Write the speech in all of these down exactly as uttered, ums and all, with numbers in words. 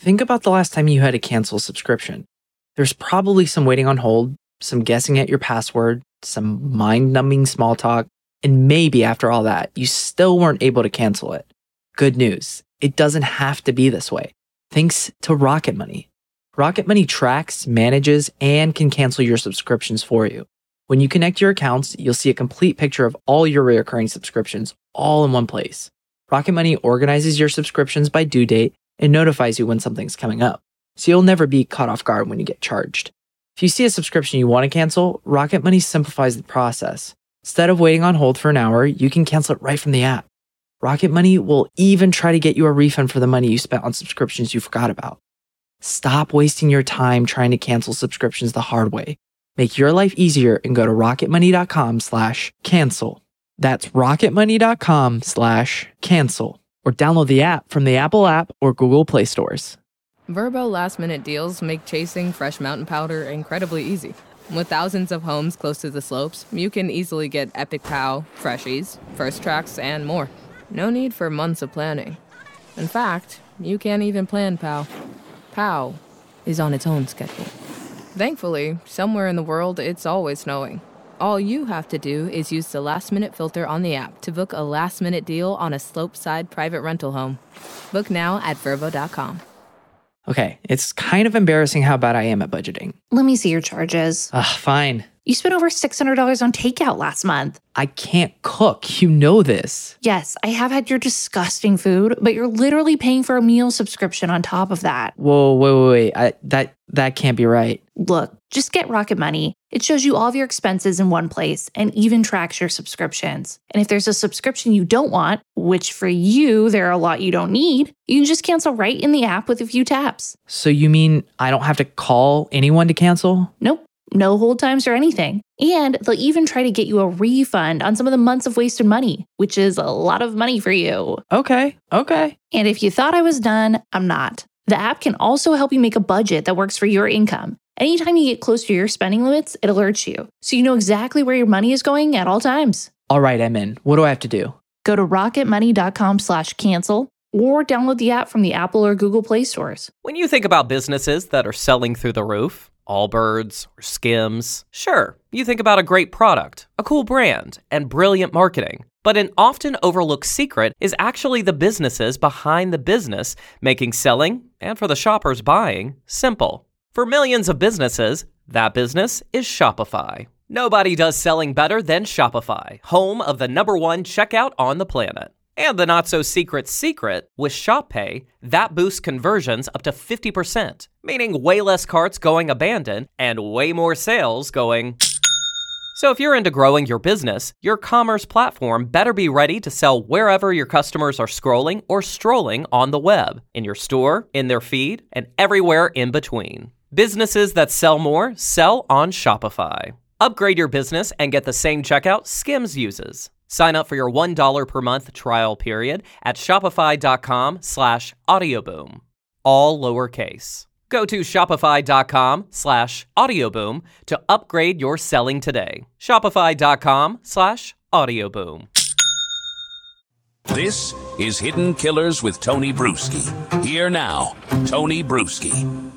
think about the last time you had to cancel a subscription. There's probably some waiting on hold, some guessing at your password, some mind-numbing small talk, and maybe after all that, you still weren't able to cancel it. Good news, it doesn't have to be this way. Thanks to Rocket Money. Rocket Money tracks, manages, and can cancel your subscriptions for you. When you connect your accounts, you'll see a complete picture of all your recurring subscriptions all in one place. Rocket Money organizes your subscriptions by due date and notifies you when something's coming up, so you'll never be caught off guard when you get charged. If you see a subscription you want to cancel, Rocket Money simplifies the process. Instead of waiting on hold for an hour, you can cancel it right from the app. Rocket Money will even try to get you a refund for the money you spent on subscriptions you forgot about. Stop wasting your time trying to cancel subscriptions the hard way. Make your life easier and go to rocketmoney.com slash cancel. That's rocketmoney.com slash cancel. Or download the app from the Apple app or Google Play stores. Vrbo last-minute deals make chasing fresh mountain powder incredibly easy. With thousands of homes close to the slopes, you can easily get Epic Pow, Freshies, First Tracks, and more. No need for months of planning. In fact, you can't even plan Pow. Pow is on its own schedule. Thankfully, somewhere in the world, it's always snowing. All you have to do is use the last-minute filter on the app to book a last-minute deal on a slopeside private rental home. Book now at Vrbo dot com. Okay, it's kind of embarrassing how bad I am at budgeting. Let me see your charges. Ugh, fine. You spent over six hundred dollars on takeout last month. I can't cook. You know this. Yes, I have had your disgusting food, but you're literally paying for a meal subscription on top of that. Whoa, wait, wait, wait. I, that, that can't be right. Look, just get Rocket Money. It shows you all of your expenses in one place and even tracks your subscriptions. And if there's a subscription you don't want, which for you, there are a lot you don't need, you can just cancel right in the app with a few taps. So you mean I don't have to call anyone to cancel? Nope. No hold times or anything. And they'll even try to get you a refund on some of the months of wasted money, which is a lot of money for you. Okay, okay. And if you thought I was done, I'm not. The app can also help you make a budget that works for your income. Anytime you get close to your spending limits, it alerts you, so you know exactly where your money is going at all times. All right, I'm in. What do I have to do? Go to rocketmoney.com slash cancel or download the app from the Apple or Google Play stores. When you think about businesses that are selling through the roof, Allbirds or Skims, sure, you think about a great product, a cool brand, and brilliant marketing. But an often overlooked secret is actually the businesses behind the business, making selling, and for the shoppers buying, simple. For millions of businesses, that business is Shopify. Nobody does selling better than Shopify, home of the number one checkout on the planet. And the not-so-secret secret, with Shop Pay, that boosts conversions up to fifty percent, meaning way less carts going abandoned and way more sales going... So if you're into growing your business, your commerce platform better be ready to sell wherever your customers are scrolling or strolling on the web, in your store, in their feed, and everywhere in between. Businesses that sell more sell on Shopify. Upgrade your business and get the same checkout Skims uses. Sign up for your one dollar per month trial period at shopify.com slash audioboom. All lowercase. Go to shopify.com slash audioboom to upgrade your selling today. Shopify.com slash audioboom. This is Hidden Killers with Tony Bruschi. Here now, Tony Bruschi.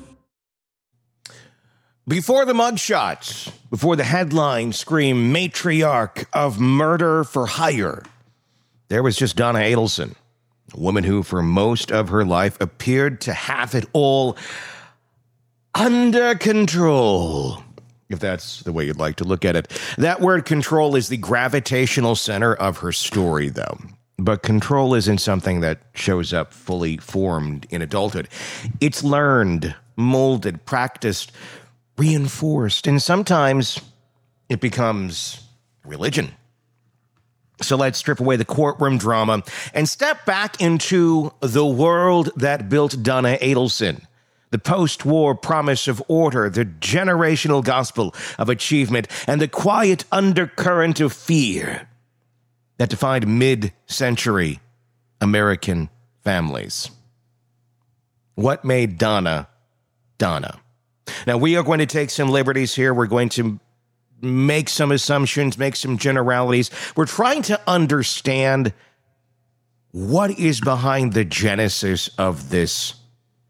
Before the mugshots, before the headlines scream matriarch of murder for hire, there was just Donna Adelson, a woman who for most of her life appeared to have it all under control, if that's the way you'd like to look at it. That word control is the gravitational center of her story, though. But control isn't something that shows up fully formed in adulthood. It's learned, molded, practiced, reinforced, and sometimes it becomes religion. So let's strip away the courtroom drama and step back into the world that built Donna Adelson. The post-war promise of order, the generational gospel of achievement, and the quiet undercurrent of fear that defined mid-century American families. What made Donna, Donna? Now, we are going to take some liberties here. We're going to make some assumptions, make some generalities. We're trying to understand what is behind the genesis of this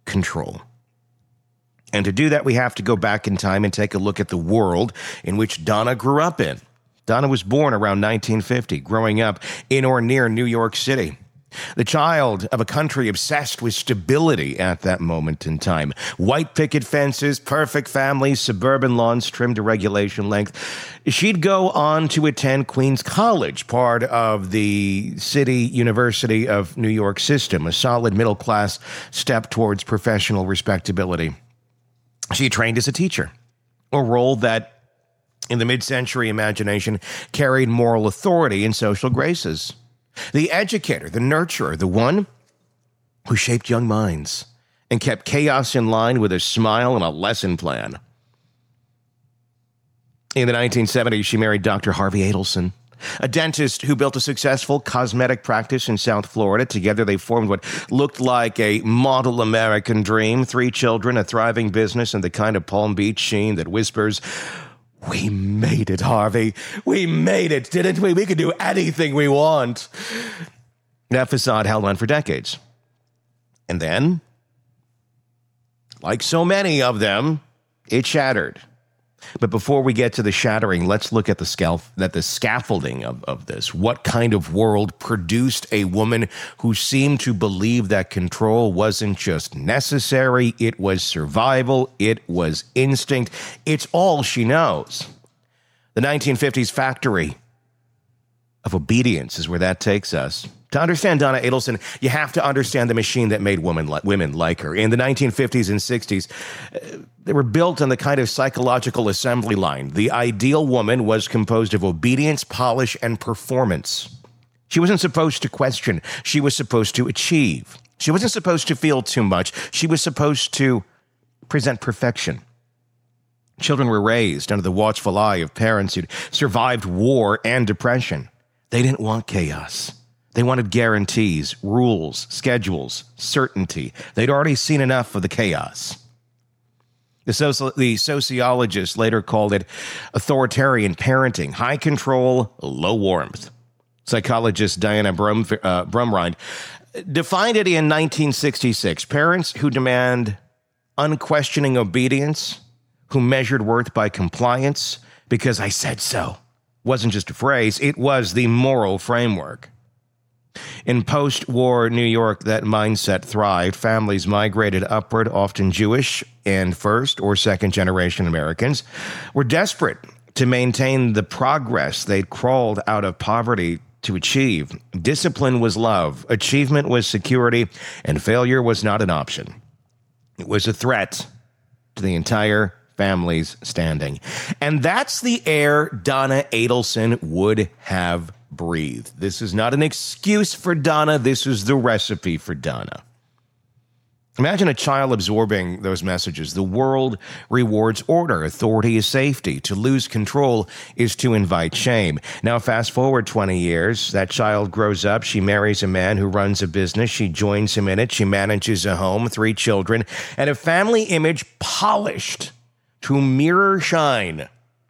control. And to do that, we have to go back in time and take a look at the world in which Donna grew up in. Donna was born around nineteen fifty, growing up in or near New York City. The child of a country obsessed with stability at that moment in time. White picket fences, perfect families, suburban lawns trimmed to regulation length. She'd go on to attend Queens College, part of the City University of New York system, a solid middle-class step towards professional respectability. She trained as a teacher, a role that, in the mid-century imagination, carried moral authority and social graces. The educator, the nurturer, the one who shaped young minds and kept chaos in line with a smile and a lesson plan. In the nineteen seventies, she married Doctor Harvey Adelson, a dentist who built a successful cosmetic practice in South Florida. Together, they formed what looked like a model American dream. Three children, a thriving business, and the kind of Palm Beach sheen that whispers, "We made it, Harvey. We made it, didn't we? We could do anything we want." That facade held on for decades. And then, like so many of them, it shattered. But before we get to the shattering, let's look at the scaf- at the scaffolding of, of this. What kind of world produced a woman who seemed to believe that control wasn't just necessary, it was survival, it was instinct, it's all she knows. The nineteen fifties factory of obedience is where that takes us. To understand Donna Adelson, you have to understand the machine that made women, li- women like her. In the nineteen fifties and sixties, uh, they were built on the kind of psychological assembly line. The ideal woman was composed of obedience, polish, and performance. She wasn't supposed to question. She was supposed to achieve. She wasn't supposed to feel too much. She was supposed to present perfection. Children were raised under the watchful eye of parents who'd survived war and depression. They didn't want chaos. They wanted guarantees, rules, schedules, certainty. They'd already seen enough of the chaos. The, soci- the sociologists later called it authoritarian parenting, high control, low warmth. Psychologist Diana Brum, uh, Brumrind defined it in nineteen sixty-six. Parents who demand unquestioning obedience, who measured worth by compliance, because I said so, wasn't just a phrase, it was the moral framework. In post-war New York, that mindset thrived. Families migrated upward, often Jewish and first or second-generation Americans were desperate to maintain the progress they'd crawled out of poverty to achieve. Discipline was love, achievement was security, and failure was not an option. It was a threat to the entire family's standing. And that's the air Donna Adelson would have breathed. This is not an excuse for Donna. This is the recipe for Donna. Imagine a child absorbing those messages. The world rewards order. Authority is safety. To lose control is to invite shame. Now, fast forward twenty years. That child grows up. She marries a man who runs a business. She joins him in it. She manages a home, three children, and a family image polished to mirror shine.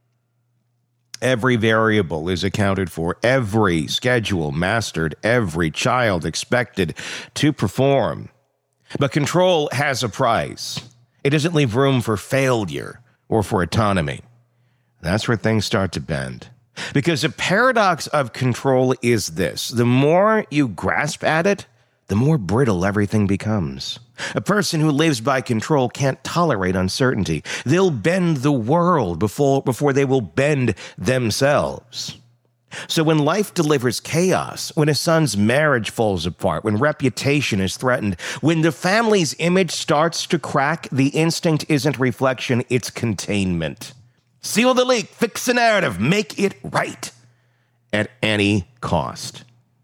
Every variable is accounted for, every schedule mastered, every child expected to perform. But control has a price. It doesn't leave room for failure or for autonomy. That's where things start to bend. Because the paradox of control is this: the more you grasp at it, the more brittle everything becomes. A person who lives by control can't tolerate uncertainty. They'll bend the world before, before they will bend themselves. So when life delivers chaos, when a son's marriage falls apart, when reputation is threatened, when the family's image starts to crack, the instinct isn't reflection, it's containment. Seal the leak, fix the narrative, make it right at any cost.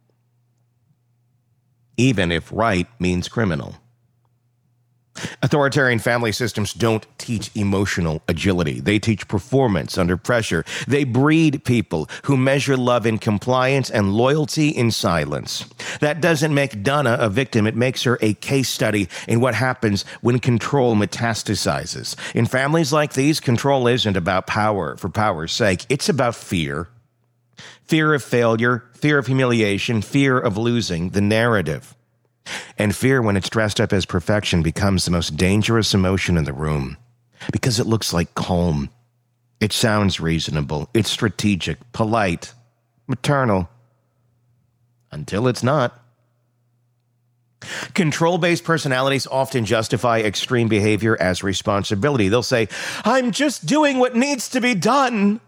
Even if right means criminal. Authoritarian family systems don't teach emotional agility. They teach performance under pressure. They breed people who measure love in compliance and loyalty in silence. That doesn't make Donna a victim. It makes her a case study in what happens when control metastasizes. In families like these, control isn't about power for power's sake. It's about fear. Fear of failure, fear of humiliation, fear of losing the narrative. And fear, when it's dressed up as perfection, becomes the most dangerous emotion in the room because it looks like calm. It sounds reasonable. It's strategic, polite, maternal. Until it's not. Control-based personalities often justify extreme behavior as responsibility. They'll say, I'm just doing what needs to be done.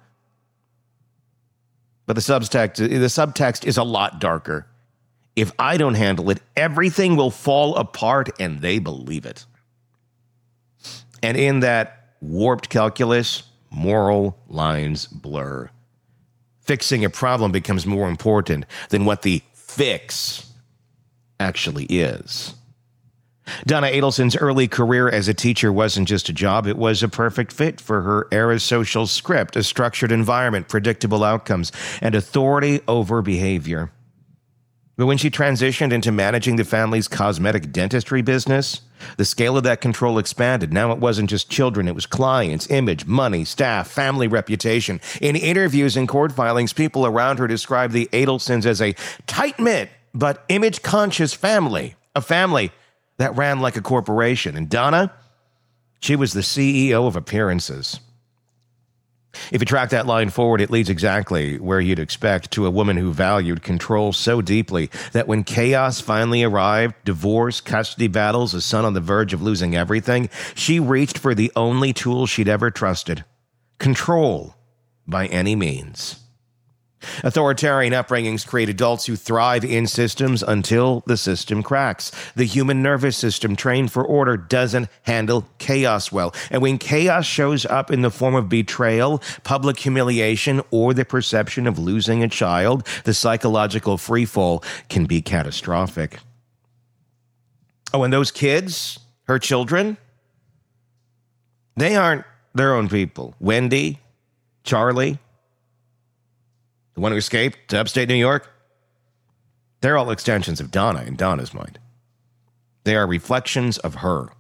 But the subtext, the subtext is a lot darker. If I don't handle it, everything will fall apart, and they believe it. And in that warped calculus, moral lines blur. Fixing a problem becomes more important than what the fix actually is. Donna Adelson's early career as a teacher wasn't just a job, it was a perfect fit for her era's social script, a structured environment, predictable outcomes, and authority over behavior. But when she transitioned into managing the family's cosmetic dentistry business, the scale of that control expanded. Now it wasn't just children, it was clients, image, money, staff, family reputation. In interviews and court filings, people around her described the Adelsons as a tight-knit but image-conscious family, a family that ran like a corporation. And Donna, she was the C E O of appearances. If you track that line forward, it leads exactly where you'd expect, to a woman who valued control so deeply that when chaos finally arrived, divorce, custody battles, a son on the verge of losing everything, she reached for the only tool she'd ever trusted: control by any means. Authoritarian upbringings create adults who thrive in systems until the system cracks. The human nervous system, trained for order, doesn't handle chaos well. And when chaos shows up in the form of betrayal, public humiliation, or the perception of losing a child, the psychological freefall can be catastrophic. Oh, and those kids, her children, they aren't their own people. Wendy, Charlie, the one who escaped to upstate New York, they're all extensions of Donna in Donna's mind. They are reflections of her.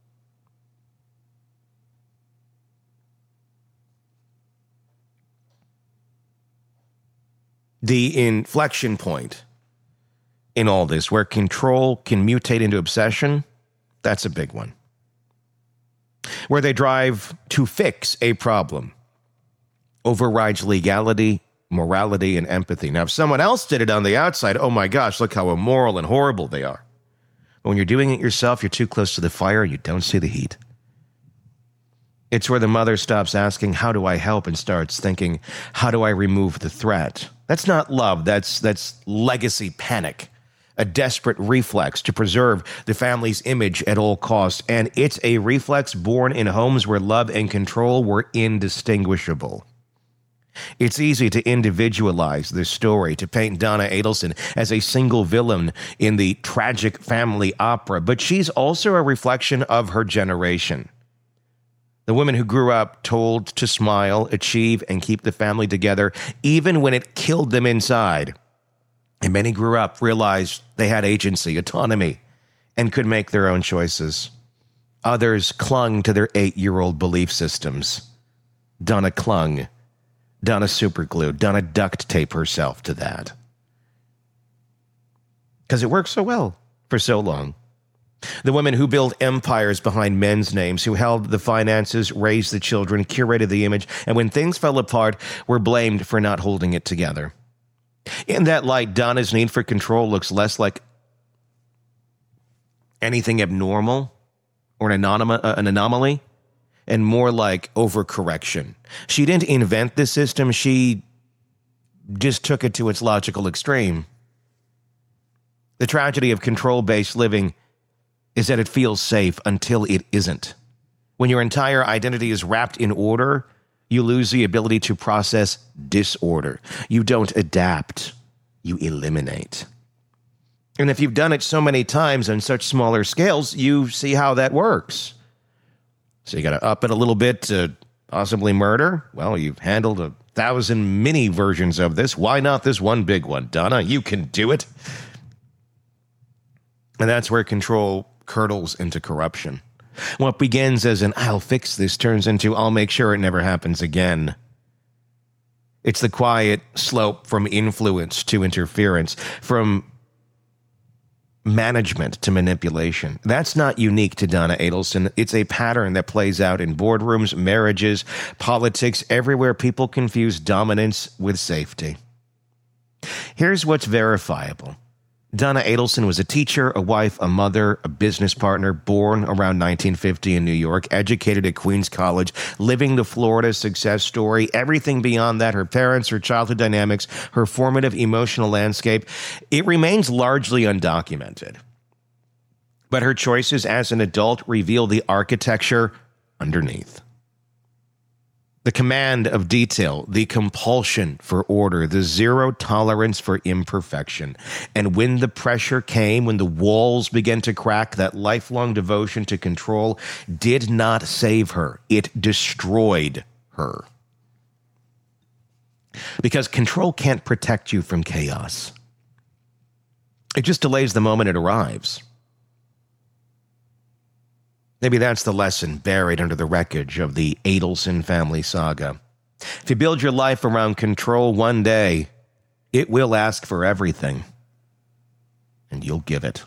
The inflection point in all this, where control can mutate into obsession, that's a big one. Where they drive to fix a problem overrides legality, morality, and empathy. Now, if someone else did it on the outside, oh my gosh, look how immoral and horrible they are. But when you're doing it yourself, you're too close to the fire, you don't see the heat. It's where the mother stops asking, how do I help, and starts thinking, how do I remove the threat? That's not love, that's that's legacy panic, a desperate reflex to preserve the family's image at all costs. And it's a reflex born in homes where love and control were indistinguishable. It's easy to individualize this story, to paint Donna Adelson as a single villain in the tragic family opera, but she's also a reflection of her generation. The women who grew up told to smile, achieve, and keep the family together, even when it killed them inside. And many grew up, realized they had agency, autonomy, and could make their own choices. Others clung to their eight-year-old belief systems. Donna clung. Donna superglued. Donna duct tape herself to that. Because it worked so well for so long. The women who built empires behind men's names, who held the finances, raised the children, curated the image, and when things fell apart, were blamed for not holding it together. In that light, Donna's need for control looks less like anything abnormal or an, anonim- uh, an anomaly, and more like overcorrection. She didn't invent the system, she just took it to its logical extreme. The tragedy of control-based living is that it feels safe until it isn't. When your entire identity is wrapped in order, you lose the ability to process disorder. You don't adapt, you eliminate. And if you've done it so many times on such smaller scales, you see how that works. So you got to up it a little bit to possibly murder? Well, you've handled a thousand mini versions of this. Why not this one big one, Donna? You can do it. And that's where control curdles into corruption. What begins as an I'll fix this turns into I'll make sure it never happens again. It's the quiet slope from influence to interference, from management to manipulation. That's not unique to Donna Adelson. It's a pattern that plays out in boardrooms, marriages, politics, everywhere people confuse dominance with safety. Here's what's verifiable. Donna Adelson was a teacher, a wife, a mother, a business partner, born around nineteen fifty in New York, educated at Queens College, living the Florida success story. Everything beyond that, her parents, her childhood dynamics, her formative emotional landscape, it remains largely undocumented. But her choices as an adult reveal the architecture underneath. The command of detail, the compulsion for order, the zero tolerance for imperfection. And when the pressure came, when the walls began to crack, that lifelong devotion to control did not save her. It destroyed her. Because control can't protect you from chaos. It just delays the moment it arrives. Maybe that's the lesson buried under the wreckage of the Adelson family saga. If you build your life around control, one day, it will ask for everything. And you'll give it.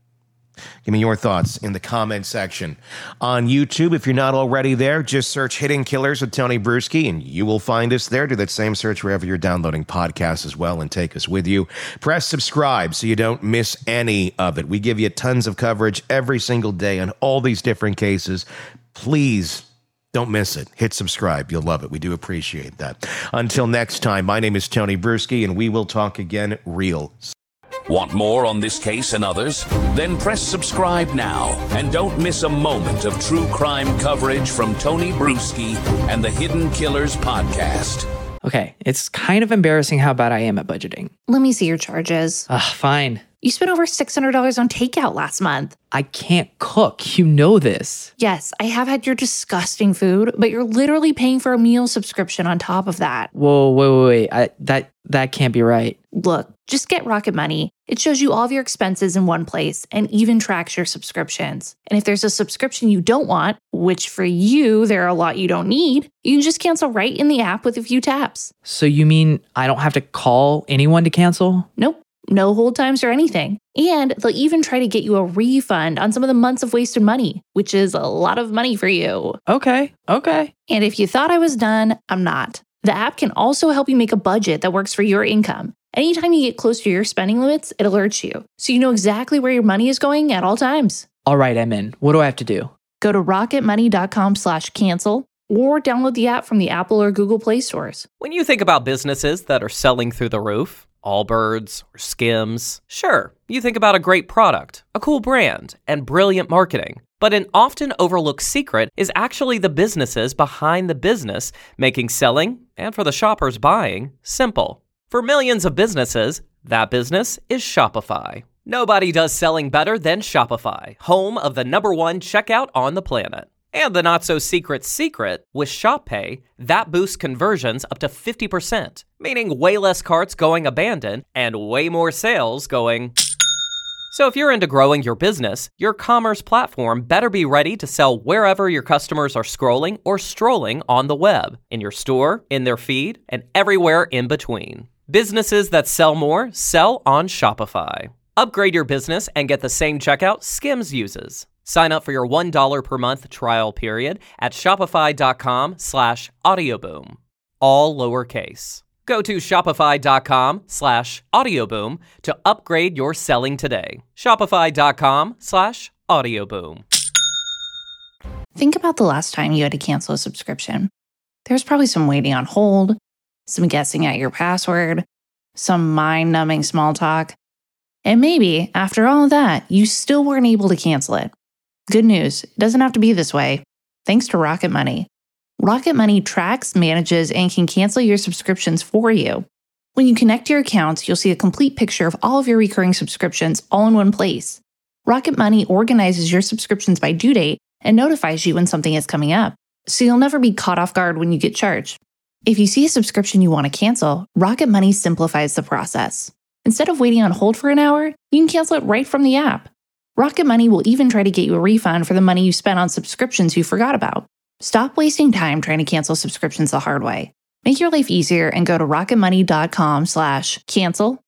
Give me your thoughts in the comment section. On YouTube, if you're not already there, just search Hidden Killers with Tony Bruschi, and you will find us there. Do that same search wherever you're downloading podcasts as well, and take us with you. Press subscribe so you don't miss any of it. We give you tons of coverage every single day on all these different cases. Please don't miss it. Hit subscribe. You'll love it. We do appreciate that. Until next time, my name is Tony Bruschi, and we will talk again real soon. Want more on this case and others? Then press subscribe now and don't miss a moment of true crime coverage from Tony Bruschi and the Hidden Killers podcast. Okay, it's kind of embarrassing how bad I am at budgeting. Let me see your charges. Ugh, fine. You spent over six hundred dollars on takeout last month. I can't cook. You know this. Yes, I have had your disgusting food, but you're literally paying for a meal subscription on top of that. Whoa, wait, wait, wait. I, that, that can't be right. Look, just get Rocket Money. It shows you all of your expenses in one place and even tracks your subscriptions. And if there's a subscription you don't want, which for you, there are a lot you don't need, you can just cancel right in the app with a few taps. So you mean I don't have to call anyone to cancel? Nope. No hold times or anything. And they'll even try to get you a refund on some of the months of wasted money, which is a lot of money for you. Okay, okay. And if you thought I was done, I'm not. The app can also help you make a budget that works for your income. Anytime you get close to your spending limits, it alerts you, so you know exactly where your money is going at all times. All right, I'm in. What do I have to do? Go to rocketmoney.com slash cancel or download the app from the Apple or Google Play stores. When you think about businesses that are selling through the roof, Allbirds or Skims, sure, you think about a great product, a cool brand, and brilliant marketing. But an often overlooked secret is actually the businesses behind the business, making selling, and for the shoppers buying, simple. For millions of businesses, that business is Shopify. Nobody does selling better than Shopify, home of the number one checkout on the planet. And the not-so-secret secret, with Shop Pay, that boosts conversions up to fifty percent, meaning way less carts going abandoned and way more sales going... So if you're into growing your business, your commerce platform better be ready to sell wherever your customers are scrolling or strolling on the web, in your store, in their feed, and everywhere in between. Businesses that sell more sell on Shopify. Upgrade your business and get the same checkout Skims uses. Sign up for your one dollar per month trial period at shopify.com slash audioboom. All lowercase. Go to shopify.com slash audioboom to upgrade your selling today. Shopify.com slash audioboom. Think about the last time you had to cancel a subscription. There's probably some waiting on hold, some guessing at your password, some mind-numbing small talk. And maybe, after all of that, you still weren't able to cancel it. Good news, it doesn't have to be this way. Thanks to Rocket Money. Rocket Money tracks, manages, and can cancel your subscriptions for you. When you connect your accounts, you'll see a complete picture of all of your recurring subscriptions all in one place. Rocket Money organizes your subscriptions by due date and notifies you when something is coming up, so you'll never be caught off guard when you get charged. If you see a subscription you want to cancel, Rocket Money simplifies the process. Instead of waiting on hold for an hour, you can cancel it right from the app. Rocket Money will even try to get you a refund for the money you spent on subscriptions you forgot about. Stop wasting time trying to cancel subscriptions the hard way. Make your life easier and go to rocketmoney.com slash cancel.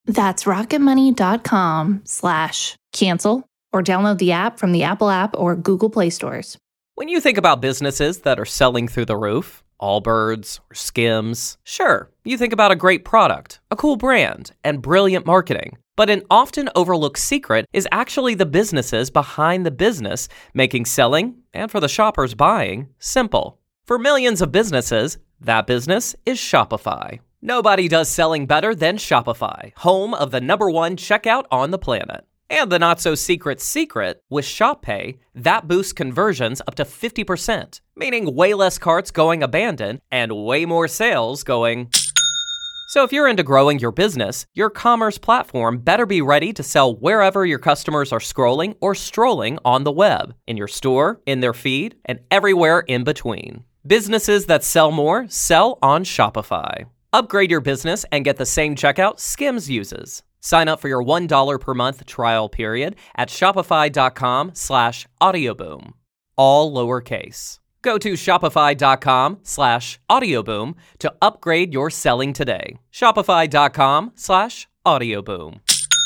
That's rocketmoney.com slash cancel or download the app from the Apple app or Google Play stores. When you think about businesses that are selling through the roof, Allbirds or Skims, sure, you think about a great product, a cool brand, and brilliant marketing. But an often overlooked secret is actually the businesses behind the business, making selling, and for the shoppers buying, simple. For millions of businesses, that business is Shopify. Nobody does selling better than Shopify, home of the number one checkout on the planet. And the not-so-secret secret, with Shop Pay, that boosts conversions up to fifty percent, meaning way less carts going abandoned and way more sales going... So if you're into growing your business, your commerce platform better be ready to sell wherever your customers are scrolling or strolling on the web, in your store, in their feed, and everywhere in between. Businesses that sell more sell on Shopify. Upgrade your business and get the same checkout Skims uses. Sign up for your one dollar per month trial period at shopify.com slash audioboom. All lowercase. Go to shopify.com slash audioboom to upgrade your selling today. Shopify.com slash audioboom.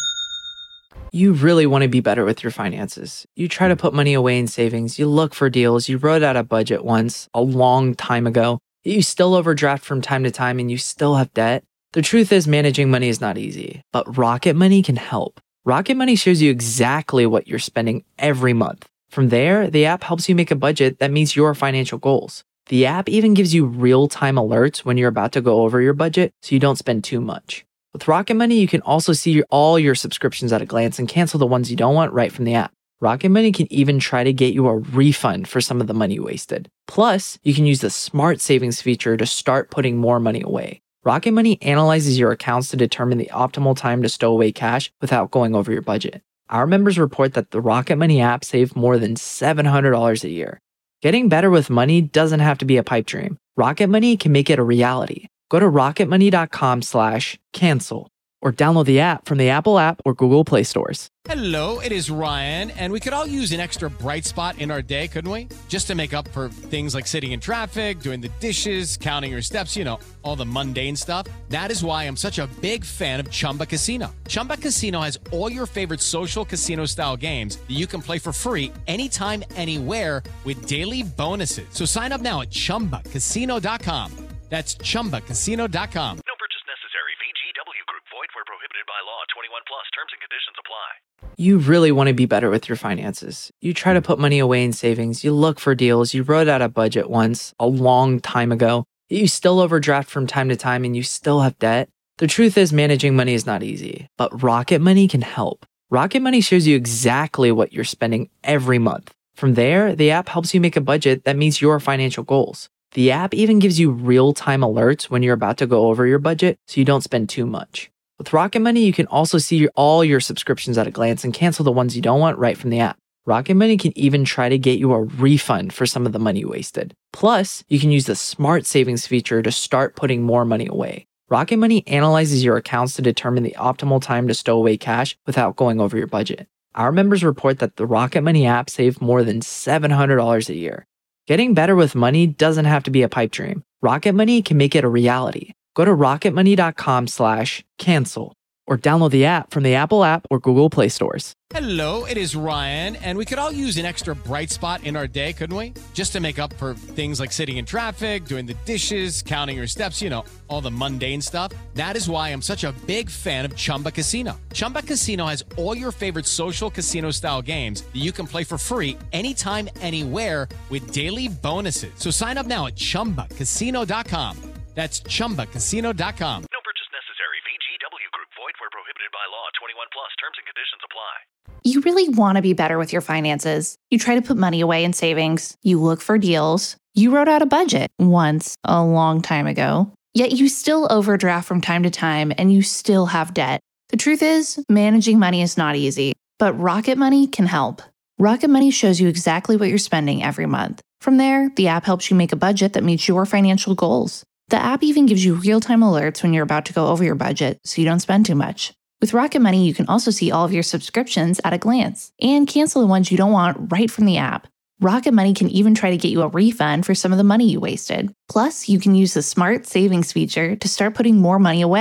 You really want to be better with your finances. You try to put money away in savings. You look for deals. You wrote out a budget once a long time ago. You still overdraft from time to time and you still have debt. The truth is, managing money is not easy, but Rocket Money can help. Rocket Money shows you exactly what you're spending every month. From there, the app helps you make a budget that meets your financial goals. The app even gives you real-time alerts when you're about to go over your budget so you don't spend too much. With Rocket Money, you can also see all your subscriptions at a glance and cancel the ones you don't want right from the app. Rocket Money can even try to get you a refund for some of the money you wasted. Plus, you can use the Smart Savings feature to start putting more money away. Rocket Money analyzes your accounts to determine the optimal time to stow away cash without going over your budget. Our members report that the Rocket Money app saved more than seven hundred dollars a year. Getting better with money doesn't have to be a pipe dream. Rocket Money can make it a reality. Go to rocketmoney.com slash cancel or download the app from the Apple app or Google Play stores. Hello, it is Ryan, and we could all use an extra bright spot in our day, couldn't we? Just to make up for things like sitting in traffic, doing the dishes, counting your steps, you know, all the mundane stuff. That is why I'm such a big fan of Chumba Casino. Chumba Casino has all your favorite social casino-style games that you can play for free anytime, anywhere with daily bonuses. So sign up now at chumba casino dot com. That's chumba casino dot com. No purchase necessary. V G W Group. Void where prohibited by law. twenty-one plus. Terms and conditions apply. You really want to be better with your finances. You try to put money away in savings. You look for deals. You wrote out a budget once a long time ago. You still overdraft from time to time and you still have debt. The truth is, managing money is not easy, but Rocket Money can help. Rocket Money shows you exactly what you're spending every month. From there, the app helps you make a budget that meets your financial goals. The app even gives you real-time alerts when you're about to go over your budget so you don't spend too much. With Rocket Money, you can also see all your subscriptions at a glance and cancel the ones you don't want right from the app. Rocket Money can even try to get you a refund for some of the money you wasted. Plus, you can use the Smart Savings feature to start putting more money away. Rocket Money analyzes your accounts to determine the optimal time to stow away cash without going over your budget. Our members report that the Rocket Money app saved more than seven hundred dollars a year. Getting better with money doesn't have to be a pipe dream. Rocket Money can make it a reality. Go to rocketmoney.com slash cancel or download the app from the Apple app or Google Play stores. Hello, it is Ryan, and we could all use an extra bright spot in our day, couldn't we? Just to make up for things like sitting in traffic, doing the dishes, counting your steps, you know, all the mundane stuff. That is why I'm such a big fan of Chumba Casino. Chumba Casino has all your favorite social casino-style games that you can play for free anytime, anywhere with daily bonuses. So sign up now at chumba casino dot com. That's chumba casino dot com. No purchase necessary. V G W Group. Void where prohibited by law. twenty-one plus. Terms and conditions apply. You really want to be better with your finances. You try to put money away in savings. You look for deals. You wrote out a budget once a long time ago. Yet you still overdraft from time to time and you still have debt. The truth is, managing money is not easy, but Rocket Money can help. Rocket Money shows you exactly what you're spending every month. From there, the app helps you make a budget that meets your financial goals. The app even gives you real-time alerts when you're about to go over your budget so you don't spend too much. With Rocket Money, you can also see all of your subscriptions at a glance and cancel the ones you don't want right from the app. Rocket Money can even try to get you a refund for some of the money you wasted. Plus, you can use the Smart Savings feature to start putting more money away.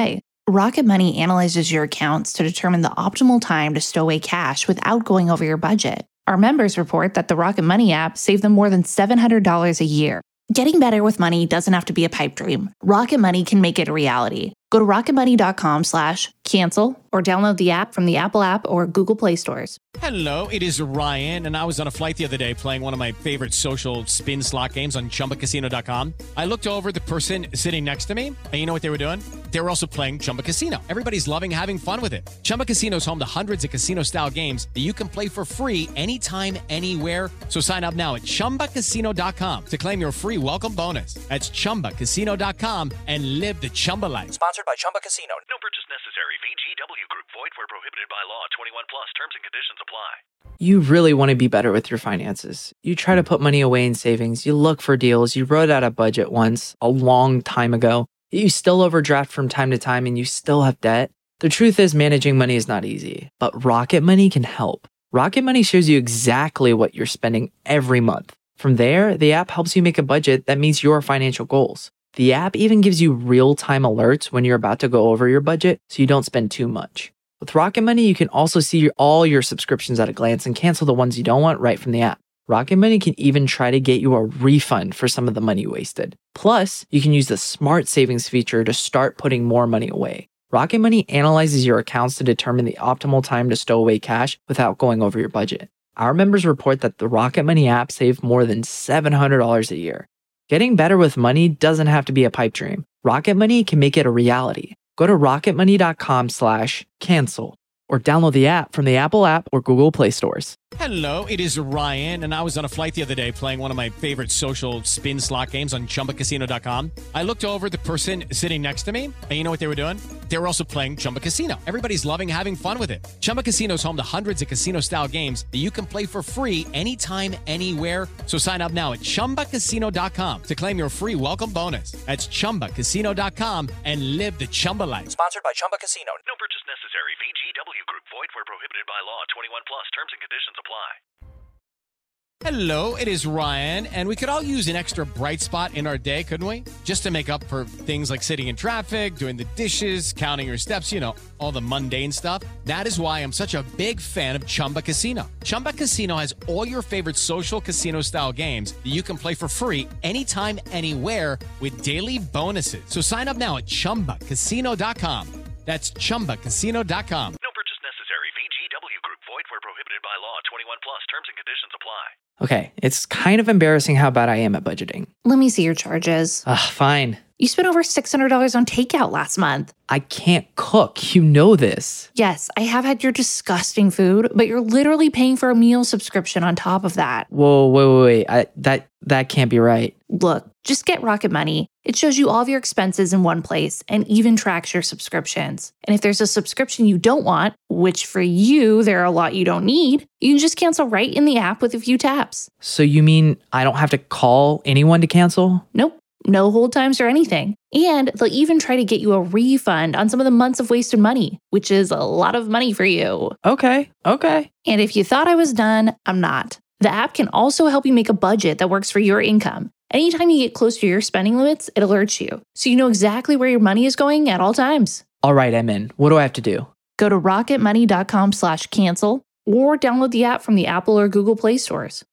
Rocket Money analyzes your accounts to determine the optimal time to stow away cash without going over your budget. Our members report that the Rocket Money app saved them more than seven hundred dollars a year. Getting better with money doesn't have to be a pipe dream. Rocket Money can make it a reality. Go to rocketmoney.com slash cancel or download the app from the Apple app or Google Play stores. Hello, it is Ryan, and I was on a flight the other day playing one of my favorite social spin slot games on chumba casino dot com. I looked over at the person sitting next to me, and you know what they were doing? They were also playing Chumba Casino. Everybody's loving having fun with it. Chumba Casino is home to hundreds of casino-style games that you can play for free anytime, anywhere. So sign up now at chumba casino dot com to claim your free welcome bonus. That's chumba casino dot com and live the Chumba life. Sponsored by Chumba Casino. No purchase necessary. V G W Group. Void where prohibited by law. twenty-one plus. Terms and conditions apply. You really want to be better with your finances. You try to put money away in savings. You look for deals. You wrote out a budget once a long time ago. You still overdraft from time to time and you still have debt. The truth is managing money is not easy, but Rocket Money can help. Rocket Money shows you exactly what you're spending every month. From there, the app helps you make a budget that meets your financial goals. The app even gives you real-time alerts when you're about to go over your budget so you don't spend too much. With Rocket Money, you can also see all your subscriptions at a glance and cancel the ones you don't want right from the app. Rocket Money can even try to get you a refund for some of the money wasted. Plus, you can use the Smart Savings feature to start putting more money away. Rocket Money analyzes your accounts to determine the optimal time to stow away cash without going over your budget. Our members report that the Rocket Money app saved more than seven hundred dollars a year. Getting better with money doesn't have to be a pipe dream. Rocket Money can make it a reality. Go to rocketmoney.com slash cancel or download the app from the Apple app or Google Play stores. Hello, it is Ryan, and I was on a flight the other day playing one of my favorite social spin slot games on chumba casino dot com. I looked over at the person sitting next to me, and you know what they were doing? They were also playing Chumba Casino. Everybody's loving having fun with it. Chumba Casino is home to hundreds of casino-style games that you can play for free anytime, anywhere. So sign up now at chumba casino dot com to claim your free welcome bonus. That's chumba casino dot com and live the Chumba life. Sponsored by Chumba Casino. No purchase necessary. V G W Group. Void where prohibited by law. twenty-one plus. Terms and conditions apply. Hello, it is Ryan, and we could all use an extra bright spot in our day, couldn't we? Just to make up for things like sitting in traffic, doing the dishes, counting your steps, you know, all the mundane stuff. That is why I'm such a big fan of Chumba Casino. Chumba Casino has all your favorite social casino-style games that you can play for free anytime, anywhere with daily bonuses. So sign up now at chumba casino dot com. That's chumba casino dot com. No purchase necessary. V G W Group. Void where prohibited by law. twenty-one plus. Terms and conditions apply. Okay, it's kind of embarrassing how bad I am at budgeting. Let me see your charges. Ugh, fine. You spent over six hundred dollars on takeout last month. I can't cook. You know this. Yes, I have had your disgusting food, but you're literally paying for a meal subscription on top of that. Whoa, wait, wait, wait. I, that, that can't be right. Look, just get Rocket Money. It shows you all of your expenses in one place and even tracks your subscriptions. And if there's a subscription you don't want, which for you, there are a lot you don't need, you can just cancel right in the app with a few taps. So you mean I don't have to call anyone to cancel? Nope. No hold times or anything. And they'll even try to get you a refund on some of the months of wasted money, which is a lot of money for you. Okay, okay. And if you thought I was done, I'm not. The app can also help you make a budget that works for your income. Anytime you get close to your spending limits, it alerts you, so you know exactly where your money is going at all times. All right, I'm in. What do I have to do? Go to rocketmoney.com slash cancel or download the app from the Apple or Google Play stores.